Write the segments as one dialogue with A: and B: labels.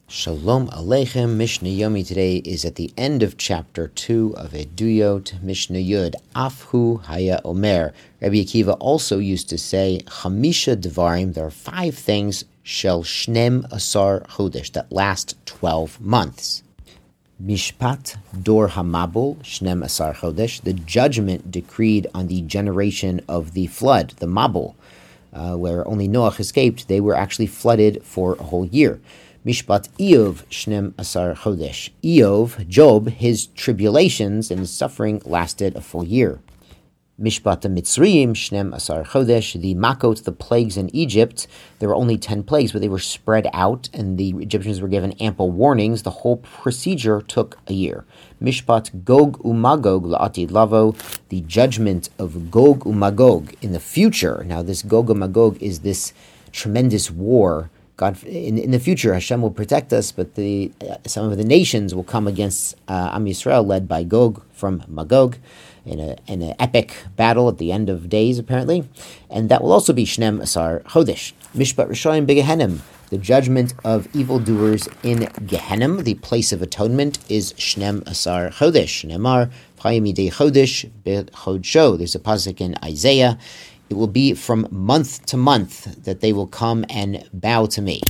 A: Shalom Aleichem. Mishnah Yomi today is at the end of chapter 2 of Eduyot, Mishnah Yud. Afhu Haya Omer. Rabbi Akiva also used to say, Chamisha Devarim, there are 5 things, Shel Shnem Asar Chodesh, that last 12 months. Mishpat Dor Hamabul, Shnem Asar Chodesh, the judgment decreed on the generation of the flood, the Mabul, where only Noach escaped. They were actually flooded for a whole year. Mishpat Iyov Shnem Asar Chodesh. Iyov, Job, his tribulations and his suffering lasted a full year. Mishpat Mitzrayim Shnem Asar Chodesh. The Makot, the plagues in Egypt, there were only 10 plagues, but they were spread out, and the Egyptians were given ample warnings. The whole procedure took a year. Mishpat Gog Umagog La'atid Lavo. The judgment of Gog Umagog in the future. Now, this Gog Umagog is this tremendous war. God, in the future, Hashem will protect us, but some of the nations will come against Am Yisrael, led by Gog from Magog, in an epic battle at the end of days, apparently, and that will also be Shnem Asar Chodesh. Mishpat Rishayim Begehenim, the judgment of evildoers in Gehenim, the place of atonement, is Shnem Asar Chodesh. Nemar Chayim Yidei Chodesh Bechodsho. There's a pasuk in Isaiah. It will be from month to month that they will come and bow to me,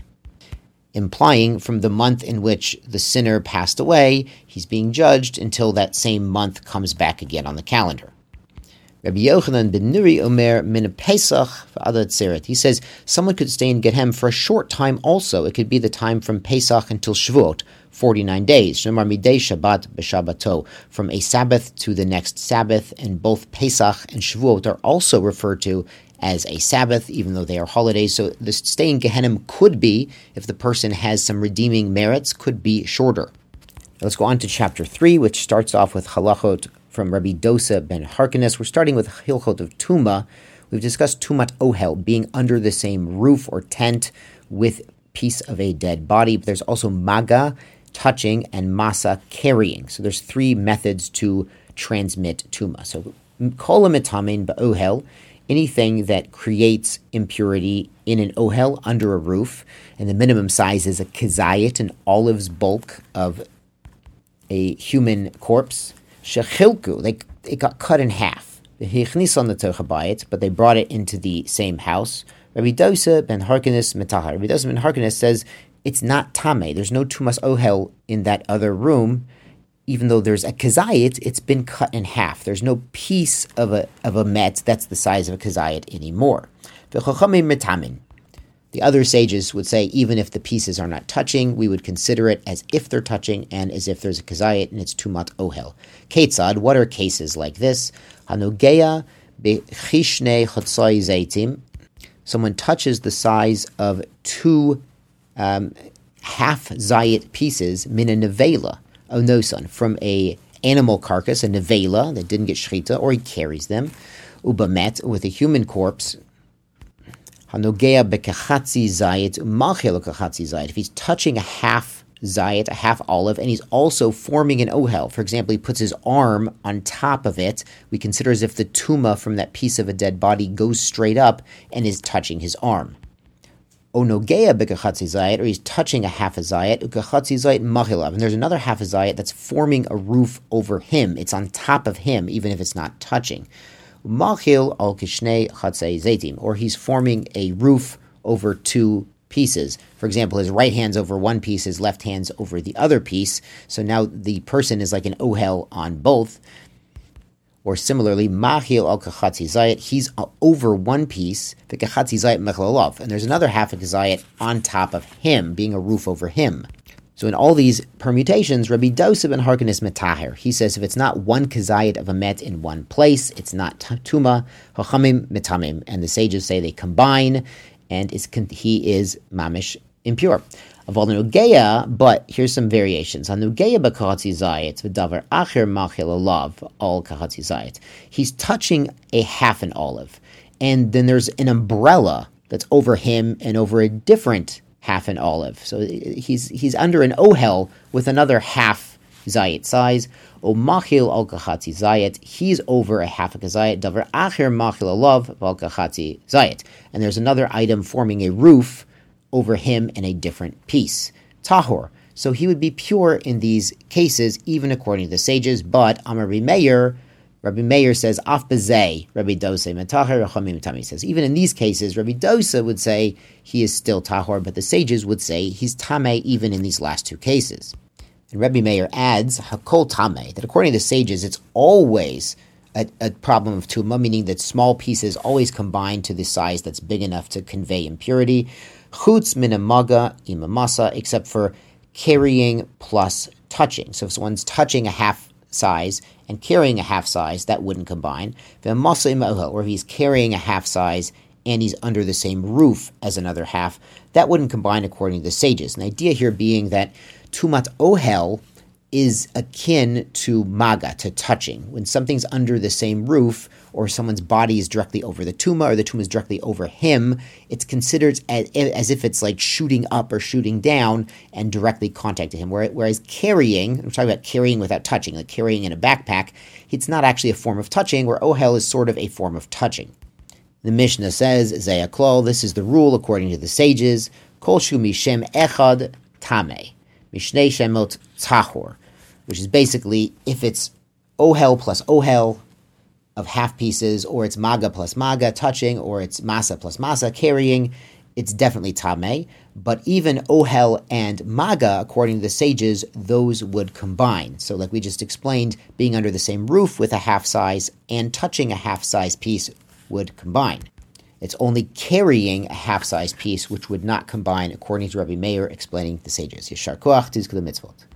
A: implying from the month in which the sinner passed away, he's being judged until that same month comes back again on the calendar. Rabbi Yochanan ben Nuri Omer min Pesach v'ad Atzeret. He says someone could stay in Gehem for a short time also. It could be the time from Pesach until Shavuot, 49 days. Shemar midei Shabbat b'Shabbato, from a Sabbath to the next Sabbath, and both Pesach and Shavuot are also referred to as a Sabbath, even though they are holidays. So the stay in Gehenim could be, if the person has some redeeming merits, could be shorter. Let's go on to chapter 3, which starts off with halachot from Rabbi Dosa ben Harkanes. We're starting with Hilchot of Tuma. We've discussed Tumat Ohel, being under the same roof or tent with piece of a dead body. But there's also Maga, touching, and Masa, carrying. So there's 3 methods to transmit Tuma. So Kol HaMitamin ba'Ohel, anything that creates impurity in an ohel, under a roof, and the minimum size is a kezayit, an olive's bulk of a human corpse. Shechilku, it got cut in half. But they brought it into the same house. Rabbi Dosa ben Harkanes metahar. Rabbi Dosa ben Harkanes says it's not tameh. There's no tumas ohel in that other room, even though there's a kezayit. It's been cut in half. There's no piece of a met that's the size of a kezayit anymore. V'chachamim metamin. The other sages would say even if the pieces are not touching, we would consider it as if they're touching and as if there's a kezayit and it's tumat ohel. Ketzad, what are cases like this? Hanogeya bechishne chotzai zaitim. Someone touches the size of 2 half zayit pieces, min a nevela, onosan, from a animal carcass, a nevela that didn't get shchita, or he carries them, ubamet, with a human corpse. Hanogea bekachatzi zayit, machel kachatzi zayit. If he's touching a half zayit, a half olive, and he's also forming an ohel, for example, he puts his arm on top of it, we consider as if the tuma from that piece of a dead body goes straight up and is touching his arm. Onogea bekachatzi zayit, or he's touching a half a zayit, ukachatzi zayit machilav, and there's another half a zayit that's forming a roof over him. It's on top of him, even if it's not touching. Machil al kishnei chatzei zaitim, or he's forming a roof over 2 pieces. For example, his right hand's over one piece, his left hand's over the other piece. So now the person is like an ohel on both. Or similarly, machil al kachatzi zayit, he's over one piece, the kachatzi zayit mechalalav, and there's another half of zayit on top of him, being a roof over him. So in all these permutations, Rabbi Dosa ben Harkanes metaher. He says if it's not one kezayit of a met in one place, it's not tuma, hachamim metamim. And the sages say they combine, and he is mamish impure. Aval nugeya, but here's some variations. Hanugeya b'kachatzi zayit v'davar acher machil alav al kachatzi zayit. He's touching a half an olive, and then there's an umbrella that's over him and over a different half an olive. So he's under an ohel with another half zayit size. O machil al kachatzi zayit, he's over a half a kazayit. Davar acher machil alav al kachatzi zayit. And there's another item forming a roof over him in a different piece. tahor. So he would be pure in these cases, even according to the sages. But Amar Rabbi Meir says, Af bezeh, Rabbi Dosa metacher, Rachamim tami says. Even in these cases, Rabbi Dosa would say he is still tahor, but the sages would say he's tameh even in these last two cases. And Rabbi Meir adds, Hakol tameh, that according to the sages, it's always a problem of tuma, meaning that small pieces always combine to the size that's big enough to convey impurity. Chutz min amaga imamasa, except for carrying plus touching. So if someone's touching a half size and carrying a half size, that wouldn't combine. Or if he's carrying a half size and he's under the same roof as another half, that wouldn't combine according to the sages. And the idea here being that tumat ohel is akin to maga, to touching. When something's under the same roof, or someone's body is directly over the tuma, or the tuma is directly over him, it's considered as if it's like shooting up or shooting down and directly contacting him. Whereas carrying, I'm talking about carrying without touching, like carrying in a backpack, it's not actually a form of touching, where ohel is sort of a form of touching. The Mishnah says, Zeh klal, this is the rule according to the sages, Kol shu mishem echad tameh, mishnei shemot tahor, which is basically if it's ohel plus ohel of half pieces, or it's maga plus maga touching, or it's masa plus masa carrying, it's definitely tameh. But even ohel and maga, according to the sages, those would combine. So like we just explained, being under the same roof with a half size and touching a half size piece would combine. It's only carrying a half size piece which would not combine, according to Rabbi Meir explaining the sages. Yeshar koach tizku l'mitzvot.